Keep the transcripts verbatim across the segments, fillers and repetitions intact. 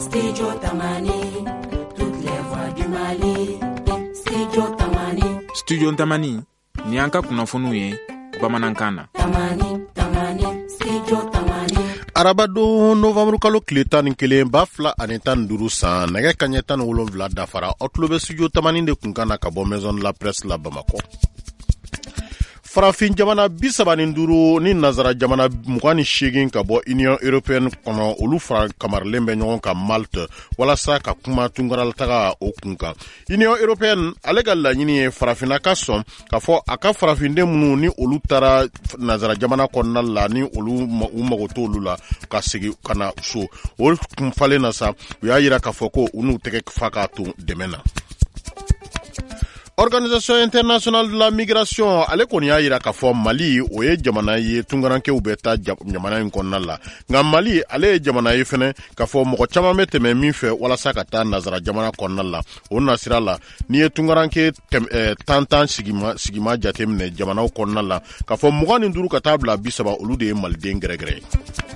Studio Tamani, toutes les voix du Mali. Studio Tamani. Studio Tamani, ni anka kunnafoniw ye bamanankan na. Tamani, Tamani, Studio Tamani. Arabado novembre kalo tile tan ni kelen ba fila ani tan ni duuru san nɛgɛ kaɲɛ tan ni wolonwula dafara aw tulo bɛ Studio Tamani de kun kan na ka bɔ Maison de la Presse la Bamako. Farafin jamana bi saba ni duuru ni nazara jamana mugan ni seegin ka bɔ Union Européenne kɔnɔ olu fara kamaralen bɛ ɲɔgɔn kan Malte walasa ka kuma tunkaralataga o kun kan. Union Européenne ale ka laɲini ye farafina ka sɔn ka fɔ a ka farafinde minnu ni olu taara nazara jamana kɔnɔna la ni olu u mago t'olu la ka segi ka na so. O kun falen na sa u y'a yira k'a fɔ ko u n'u tɛgɛ fa k'a to dɛmɛ na. Organisation internationale de la migration ale kɔni y'a yira k'a fɔ Mali o ye jamana ye tungarankew bɛ taa jamana in kɔnɔna la nka Mali ale ye jamana ye fɛnɛ k'a fɔ mɔgɔ caman bɛ tɛmɛ min fɛ walasa ka taa nazara jamana kɔnɔna la o nasira la n'i ye tungaranke tan tan sigima sigima jateminɛ jamanaw kɔnɔna la k'a fɔ mugan ni duuru ka taa bila bi saba olu de ye maliden gɛrɛgɛrɛ ye.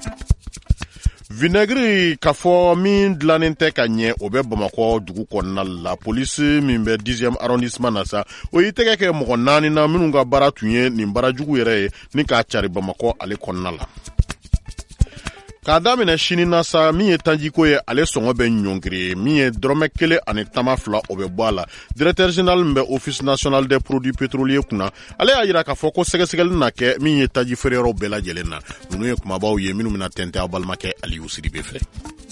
Vinaigre k'a fɔ min dilannen tɛ ka ɲɛ o bɛ Bamakɔ dugu kɔnɔna la polisi min bɛ dixième arrondissement na sa o y'i tɛgɛ kɛ mɔgɔ naani na minnu ka baara tun ye nin baarajugu yɛrɛ ye ni k'a cari Bamakɔ ale kɔnɔna la. K'a daminɛ sini na sa min ye tanjiko ye ale sɔngɔ bɛ ɲɔngiri min ye dɔrɔmɛ kelen ani tama fila o bɛ bɔ a la directeur général min bɛ office national des produits pétroliers kunna ale y'a yira k'a fɔ ko sɛgɛsɛgɛli na kɛ min ye taji feereyɔrɔ bɛɛ lajɛlen na ninnu ye kumabaw ye minnu bɛna tɛntɛn aw balimakɛ Aliyu Sidibe fɛ.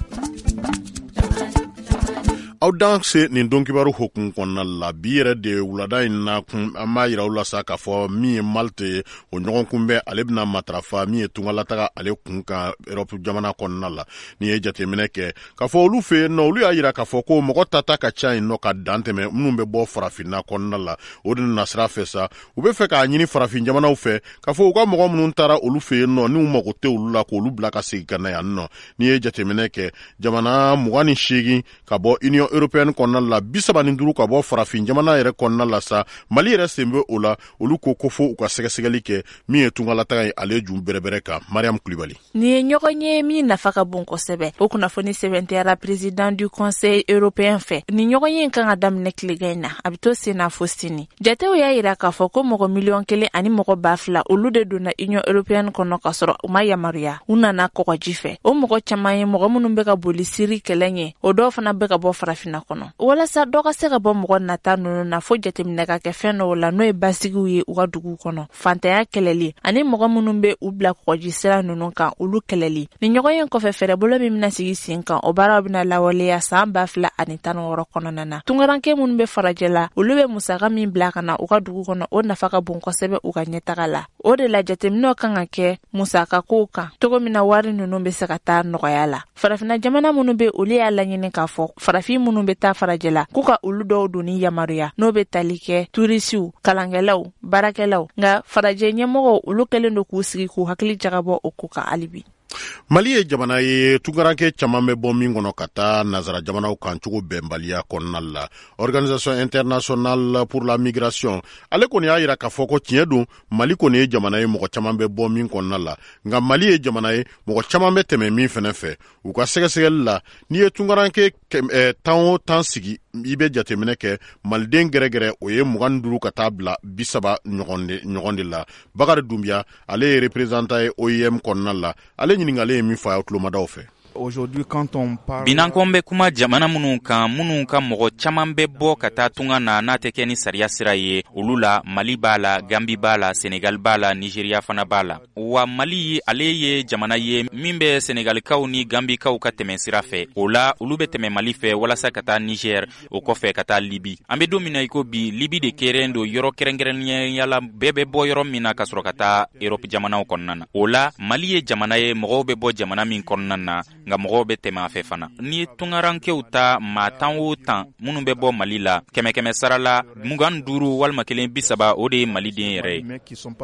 Aw dan se nin don kibaru hokun kɔnɔna la bi yɛrɛ de wulada in na kun an b'a yira u la sa k'a fɔ min ye Malte ye o ɲɔgɔn kunbɛn ale bɛna matarafa min ye tungalataga ale kun kan Europe jamana kɔnɔna la ni ye jateminɛ kɛ k'a fɔ olu fɛ yen nɔ olu y'a yira k'a fɔ ko mɔgɔ tata ka ca yen nɔ ka dan tɛmɛ minnu bɛ bɔ farafinna kɔnɔna la o de na sira fɛ sa u bɛ fɛ k'a ɲini farafin jamanaw fɛ k'a fɔ u ka mɔgɔ minnu taara olu fɛ yen nɔ n'u mago tɛ olu la k'olu bila ka segin ka na yan nɔ ni ye jateminɛ kɛ jamana mugan ni seegin ka bɔ Union Européenne kɔnɔna la bi saba ni duuru ka bɔ farafin jamana yɛrɛ kɔnɔna la sa Mali yɛrɛ sen bɛ o la olu ko ko fo u ka sɛgɛsɛgɛli kɛ min ye tungalataga ye ale jun bɛrɛbɛrɛ kan Mariam Kulibali. Ni ye ɲɔgɔn ye min nafa ka bon kosɛbɛ o kunnafoni sɛbɛntɛra président du conseil européen fɛ ni ɲɔgɔn ye kan ka daminɛ tilegan in na a bɛ to sen na fo sini jatew y'a yira k'a fɔ ko mɔgɔ miliyɔn kelen ani mɔgɔ ba fila olu de donna Union Européenne kɔnɔ ka sɔrɔ u ma yamaruya u nana kɔgɔji fɛ o mɔgɔ caman ye mɔgɔ minnu bɛ ka boli siri kɛlɛ ɲɛ o dɔw fana bɛ ka bɔ farafinna kɔnɔ walasa dɔ ka se ka bɔ mɔgɔ nata ninnu na fo jateminɛ ka kɛ fɛn dɔw la n'o ye basigiw ye u ka dugu kɔnɔ fantanya kɛlɛli ani mɔgɔ minnu bɛ u bila kɔgɔji sira ninnu kan olu kɛlɛli ni ɲɔgɔn ye kɔfɛ fɛrɛbolo min bɛna sigi sen kan o baaraw bɛna lawaleya san ba fila ani tan ni wɔɔrɔ kɔnɔna na tungaranke minnu bɛ farajɛ la olu bɛ musaka min bila ka na u ka dugu kɔnɔ o nafa ka bon kosɛbɛ u ka ɲɛtaga la o de la jateminɛw kan ka kɛ musaka kow kan cogo min na wari ninnu bɛ se ka taa nɔgɔya la farafina jamana minnu bɛ olu y'a laɲini k'a fɔ farafin minnu bɛ taa farajɛ la k'u ka olu dɔw don ni yamaruya n'o bɛ tali kɛ turisiw kalankɛlaw baarakɛlaw nka farajɛ ɲɛmɔgɔw olu kɛlen don k'u sigi k'u hakili jagabɔ o ko kan halibi. Mali ye jamana ye tungaranke caman bɛ bɔ min kɔnɔ ka taa nazara jamanaw kan cogo bɛnbaliya kɔnɔna la Organisation internationale pour la migration ale kɔni y'a yira k'a fɔ ko tiɲɛ don Mali kɔni ye jamana ye mɔgɔ caman bɛ bɔ min kɔnɔna la nka Mali ye jamana ye mɔgɔ caman bɛ tɛmɛ min fɛnɛ fɛ u ka sɛgɛsɛgɛli la n'i ye tungaranke tan o tan sigi i bɛ jateminɛ kɛ maliden gɛrɛgɛrɛ o ye mugan ni duuru ka taa bila bi saba ɲɔgɔn de la Bakari Dumbiya ale ye représentant ye O I M kɔnɔna la ale ɲininkalen ye min fɔ a ye tulomadaw fɛ. Binankon bɛ kuma jamana minnu kan minnu ka mɔgɔ caman bɛ bɔ ka taa tunga na n'a tɛ kɛ ni sariya sira ye olu la Mali b'a la Gambi b'a la Senegal b'a la Nigeria fana b'a la wa Mali ale ye jamana ye min bɛ Senegalikaw ni Gambikaw ka tɛmɛ sira fɛ o la olu bɛ tɛmɛ Mali fɛ walasa ka taa Niger o kɔfɛ ka taa Libi an bɛ don min na i ko bi Libi de kɛrɛn don yɔrɔ kɛrɛnkɛrɛnnenya la bɛɛ bɛ bɔ yɔrɔ min na ka sɔrɔ ka taa Europe jamanaw kɔnɔna na o la Mali ye jamana ye mɔgɔw bɛ bɔ jamana min kɔnɔna na nka mɔgɔw bɛ tɛmɛ a fɛ fana ni ye tungarankew ta maa tan o tan minnu bɛ bɔ Mali la kɛmɛ kɛmɛ sara la mugan duuru walima kelen bi saba o de ye maliden yɛrɛ ye.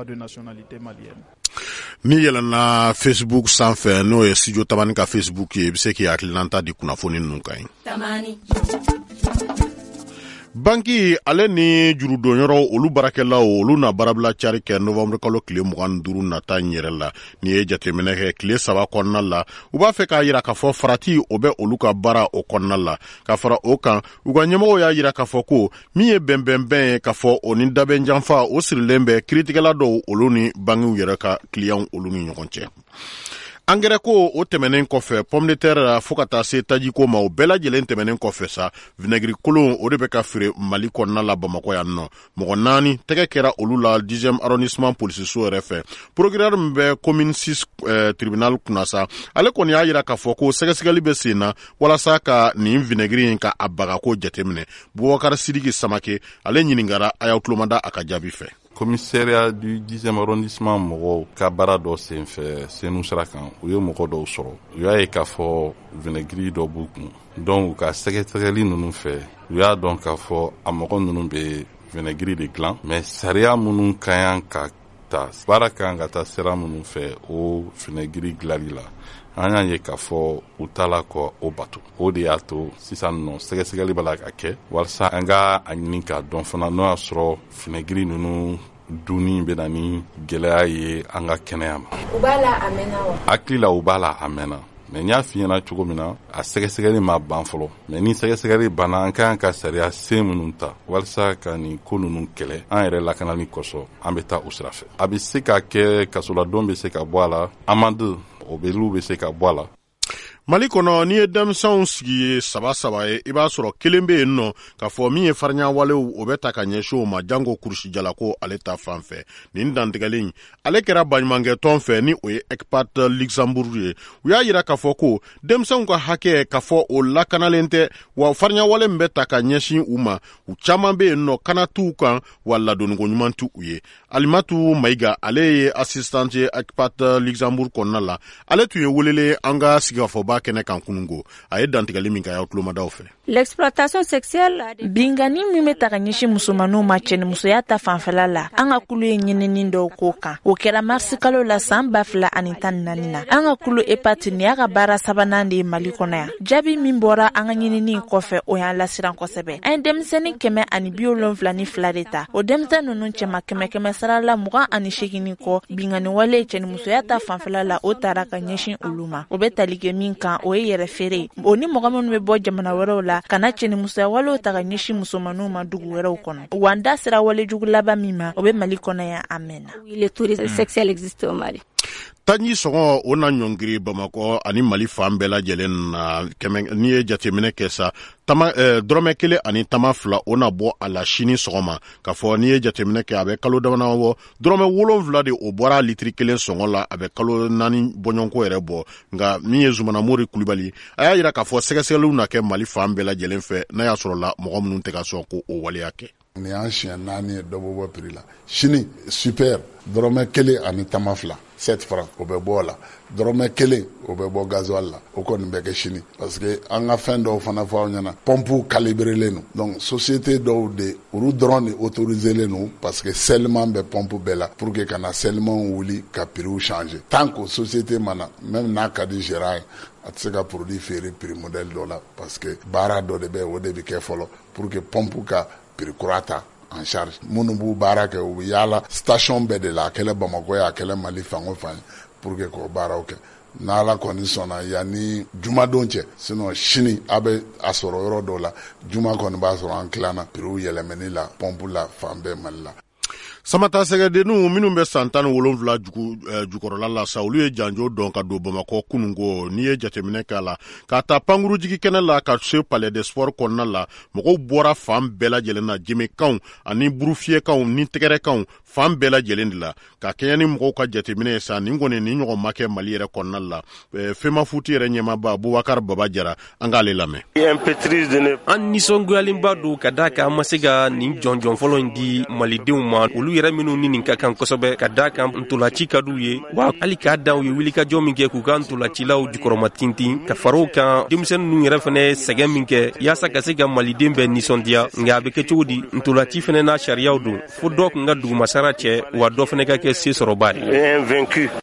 Ni yɛlɛnna Facebook sanfɛ n'o ye Studio Tamani ka Facebook ye i bɛ se k'i hakilinanta di kunnafoni ninnu kan ye. banki ale ni jurudonyɔrɔ olu barakɛlaw olu na barabila cari kɛ novembre kalo tile mugan duru nata yɛrɛ la ni ye jateminɛ kɛ tile saba kɔnɔna la u b'a fɛ k'a yira k'a fɔ farati o bɛ olu ka baara o kɔnɔna la ka fara o kan u ka ɲɛmɔgɔw y'a yira k'a fɔ ko min ye bɛnbɛnbɛn ye k'a fɔ o ni dabɛn janfa o sirilen bɛ kiritigɛla dɔw olu ni bankiw yɛrɛ ka kiliyanw olu ni ɲɔgɔn cɛ. Angɛrɛ ko o tɛmɛnen kɔfɛ pomme de terre fo ka taa se taji ko ma o bɛɛ lajɛlen tɛmɛnen kɔfɛ sa vinɛgiri kolon o de bɛ ka feere Mali kɔnɔna la Bamakɔ yan nɔ mɔgɔ naani tɛgɛ kɛra olu la dixième arrondissement polisiso yɛrɛ fɛ procureur min bɛ commune six eh, tribunal kunna sa ale kɔni y'a yira k'a fɔ ko sɛgɛsɛgɛli bɛ sen na walasa ka nin vinɛgiri in ka a bagako jateminɛ Bubakar Sidiki Samake ale ɲiningara a y'aw tulomada a ka jaabi fɛ. Commissariat du dixième arrondissement mɔgɔw ka baara dɔ senfɛ senu sira kan u ye mɔgɔ dɔw sɔrɔ u y'a ye k'a fɔ vinɛgiri dɔ b'u kun donc u ka sɛgɛsɛgɛli ninnu fɛ u y'a dɔn k'a fɔ a mɔgɔ ninnu bɛ vinɛgiri de dilan mais sariya minnu ka yan ka ta baara kan ka taa sira minnu fɛ o vinɛgiri dilali la an y'a ye k'a fɔ u tala kɔ o bato o de y'a to sisan nɔ sɛgɛsɛgɛli b'a la ka kɛ walasa an ka a ɲini k'a dɔn fana n'o y'a sɔrɔ vinɛgiri ninnu dunni bɛ na ni gɛlɛya ye an ka kɛnɛya ma. U b'a la a mɛnna wa? Hakili la u b'a la a mɛnna mais n y'a f'i ɲɛna cogo min na a sɛgɛsɛgɛli ma ban fɔlɔ mais ni sɛgɛsɛgɛli banna an kan ka sariya sen minnu ta walasa ka nin ko ninnu kɛlɛ an yɛrɛ lakanali kɔsɔn an bɛ taa o sira fɛ a bɛ se ka kɛ kasoladon bɛ se ka bɔ a la amande o bɛliw bɛ se ka bɔ a la. Mali kɔnɔ n'i ye denmisɛnw sigi ye saba saba ye i b'a sɔrɔ kelen bɛ yen nɔ k'a fɔ min ye farinya walew o bɛ ta ka ɲɛsin o ma jango kurusi jalako ale ta fan fɛ nin dantigɛlen ale kɛra baɲumankɛ tɔn fɛ ni o ye Ecpat Luxembourg ye u y'a yira k'a fɔ ko denmisɛnw ka hakɛ k'a fɔ o lakanalen tɛ wa farinya wale min bɛ ta ka ɲɛsin u ma u caman bɛ yen nɔ kana t'u kan wa ladoniko ɲuman t'u ye Alimatu Mayiga ale ye assistant ye Ecpat Luxembourg kɔnɔna la ale tun ye welele an ka sigikafɔba kɛnɛ kan kunungo a ye dantigɛli min kɛ y'aw tulomadaw fɛ. L'exploitation sexuelle bingani min bɛ ta ka ɲɛsin musomanninw ma cɛnimusoya ta fanfɛla la an ka kulu ye ɲinini dɔw k'o kan o kɛra marisi kalo la san ba fila ani tan ni naani na an ka kulu Epati ni y'a ka baara sabanan de ye Mali kɔnɔ yan jaabi min bɔra an ka ɲinini kɔfɛ o y'an lasiran kosɛbɛ an ye denmisɛnnin kɛmɛ ani bi wolonwula ni fila de ta o denmisɛnnin ninnu cɛma kɛmɛ kɛmɛ sara la mugan ani seegin kɔ bingani wale cɛnimusoya ta fanfɛla la o taara ka ɲɛsin olu ma o bɛ tali kɛ min kan o ye yɛrɛ feere o ni mɔgɔ minnu bɛ bɔ jamana wɛrɛw la kana cɛnimusoya walew ta ka ɲɛsin musomanninw ma dugu wɛrɛw kɔnɔ wa n da sera wale jugu laban min ma o bɛ Mali kɔnɔ yan a mɛnna. Le tourisme sexuel existe au Mali. Tanji sɔngɔ o na ɲɔngiri Bamakɔ ani Mali fan bɛɛ lajɛlen na kɛmɛ n'i ye jateminɛ kɛ sa tama eh, dɔrɔmɛ kelen ani tama fila o na bɔ a la sini sɔgɔma k'a fɔ n'i ye jateminɛ kɛ a bɛ kalo damana bɔ dɔrɔmɛ wolonwula de o bɔra litiri kelen sɔngɔ la a bɛ kalo naani bɔɲɔgɔnko yɛrɛ bɔ nka min ye Zumana Mori Kulibali a y'a yira k'a fɔ sɛgɛsɛgɛliw na kɛ Mali fan bɛɛ lajɛlen fɛ n'a y'a sɔrɔ la mɔgɔ minnu tɛ ka sɔn ko o waleya kɛ. Ni y'an siɲɛ naani ye dɔ bɔ bɔ prix la sini super dɔrɔmɛ kelen ani tama fila sept francs o bɛ bɔ o la dɔrɔmɛ kelen o bɛ bɔ gasoil la o kɔni bɛ kɛ sini parce que an ka fɛn dɔw fana fɔ aw ɲɛna pompe calibrelen don donc société dɔw de olu dɔrɔn de autoriselen don parce que seulement bɛ pompe bɛɛ la pour que ka na seulement wuli ka prix changer tant que société mana même n'a ka di gérant ye a tɛ se ka produit feere prix modèle dɔ la parce que baara dɔ de bɛ o de bɛ kɛ fɔlɔ pour que pompe ka prix kura ta en charge minnu b'u baara kɛ u bɛ yaala station bɛɛ de la a kɛlɛ Bamakɔ ye a kɛlɛ Mali fan o fan pour que k'o baaraw kɛ n'Ala kɔni sɔnna yanni jumadon cɛ sinon sini a bɛ a sɔrɔ yɔrɔ dɔw la juma kɔni b'a sɔrɔ an tilanna prix yɛlɛmɛni la pompe la fan bɛɛ Mali la. Samata sɛgɛdenninw minnu bɛ san tan ni wolonwula jugu eh, jukɔrɔla la sa olu ye janjo dɔn ka don Bamakɔ kunungo n'i ye jateminɛ k'a la k'a ta pankurujigi kɛnɛ la ka se Palais des Sports kɔnɔna la mɔgɔw bɔra fan bɛɛ lajɛlen na jɛmɛkanw ani burufiyɛkanw ni tɛgɛrɛkanw fan bɛɛ lajɛlen de la ka kɛɲɛ ni mɔgɔw ka jateminɛ ye sa nin kɔni nin ɲɔgɔn ma kɛ Mali yɛrɛ kɔnɔna la eh, Fema Futi yɛrɛ ɲɛmaaba Bubakar Baba Jara an k'ale lamɛn. An nisɔngoyalenba don ka da kan an ma se ka nin jɔnjɔn fɔlɔ in di Malidenw ma olu yɛrɛ minnu ni nin ka kan kosɛbɛ ka da kan ntolaci ka d'u ye wa hali k'a dan u ye wulikajɔ min kɛ k'u ka ntolacilaw jukɔrɔma tintin ka fara o kan denmisɛnnin ninnu yɛrɛ fɛnɛ sɛgɛn min kɛ yaasa ka se ka Maliden bɛɛ nisɔndiya nka a bɛ kɛ cogo di ntolaci fɛnɛ n'a sariyaw don fo dɔ kun ka dugumasara cɛ wa dɔ fɛnɛ ka kɛ se sɔrɔba ye.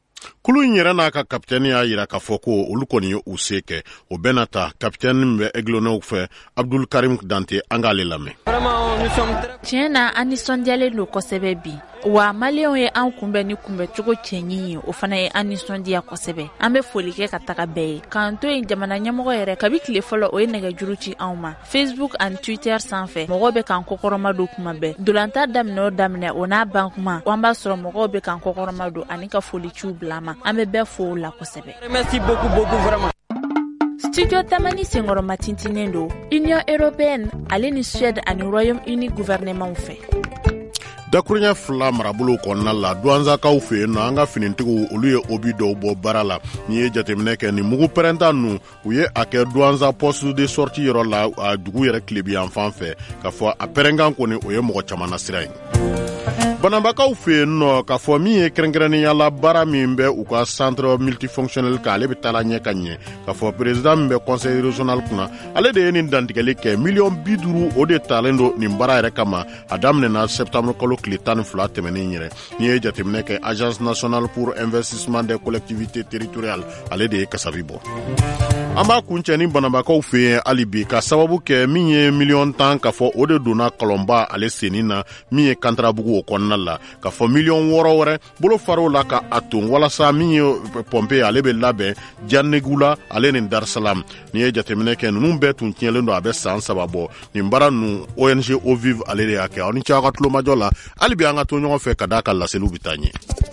kulu in yɛrɛ n'a ka kapitɛni y'a yira k'a fɔ ko olu kɔni ye u se kɛ o bɛɛ na ta kapitɛni min bɛ aiglonnɛw fɛ Abdul Karim Dante an k'ale lamɛn. tiɲɛ na an nisɔndiyalen don kosɛbɛ bi wa maliyɛnw ye an kunbɛn ni kunbɛcogo cɛɲi ye o fana ye an nisɔndiya kosɛbɛ an bɛ foli kɛ ka taga bɛɛ ye k'an to yen jamana ɲɛmɔgɔ yɛrɛ kabi tile fɔlɔ o ye nɛgɛjuru ci anw ma Facebook ani Twitter sanfɛ mɔgɔw bɛ k'an kɔkɔrɔma don kuma bɛɛ dolanta daminɛ o daminɛ o n'a ban kuma an b'a sɔrɔ mɔgɔw bɛ k'an kɔkɔrɔma don ani ka foli ciw bila ma an bɛ bɛɛ fo o la kosɛbɛ. Merci beaucoup beaucoup vraiment. Studio Tamani senkɔrɔma tintinen don Union Européenne ale ni Suède ani Royaume-Uni gouvernement fɛ. dakuruɲɛ fila marabolo kɔnɔna la duwanzakaw fɛ yen nɔ an ka finitigiw olu ye obi dɔw bɔ baara la n'i ye jateminɛ kɛ ni mugu pɛrɛnta nu u ye a kɛ duwanza poste de sortie yɔrɔ la a dugu yɛrɛ tilebiyan fan fɛ k'a fɔ a pɛrɛnkan kɔni o ye mɔgɔ caman na sira ye. banabakaw fɛ yen nɔ k'a fɔ min ye kɛrɛnkɛrɛnnenya la baara min bɛ u ka centre multifonctionnel kan ale bɛ taa ɲɛ ka ɲɛ k'a fɔ président min bɛ conseil régional kunna ale de ye nin dantigɛli kɛ miliyɔn bi duuru o de talen don nin baara yɛrɛ kama a daminɛna septembre kalo tile tan ni fila tɛmɛnen yɛrɛ n'i ye jateminɛ kɛ agence nationale pour investissement des collectivités territoriales ale de ye kasabi bɔ. an b'a kuncɛ ni banabakaw fɛ yen hali bi ka sababu kɛ min ye miliyɔn tan k'a fɔ o de donna kɔlɔnba ale senni na min ye kantarabugu o kɔnɔna la k'a fɔ miliyɔn wɔɔrɔ wɛrɛ bolo far'o la ka a ton walasa min ye pɔmpe ale bɛ labɛn janegu la ale ni Dar-Salam n'i ye jateminɛ kɛ ninnu bɛɛ tun tiɲɛlen don a bɛ san saba bɔ nin baara ninnu O N G Ovive ale de y'a kɛ aw ni ce aw ka tulomajɔ la hali bi an ka to ɲɔgɔn fɛ ka d'a ka laseliw bɛ taa ɲɛ.